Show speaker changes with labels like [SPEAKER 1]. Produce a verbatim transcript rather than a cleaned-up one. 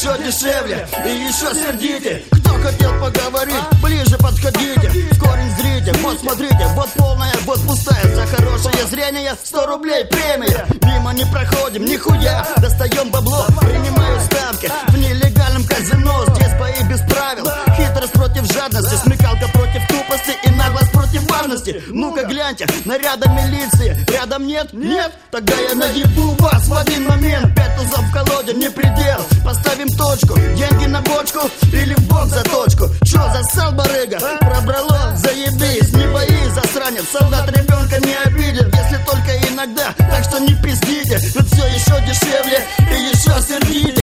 [SPEAKER 1] еще дешевле и еще сердите. Кто хотел поговорить, ближе подходите, в корень зрите. Вот смотрите, вот полная, вот пустая. За хорошее зрение сто рублей премия. Мимо не проходим, нихуя, достаем бабло. Принимаю ставки в нелегальном казино. Здесь бои без правил, хитрость против жадности, смекалка против тупости и наглость против важности. Ну-ка гляньте, наряда милиции рядом нет? Нет? Тогда я наебу вас в один момент. Пять тузов в колоде, не предел. Поставим точку, деньги на бочку или в бок за точку. Чё засал, барыга? Пробрало, заебись, не боись, засранец. Солдат ребенка не обидит, если только иногда. Так что не пиздите, тут все еще дешевле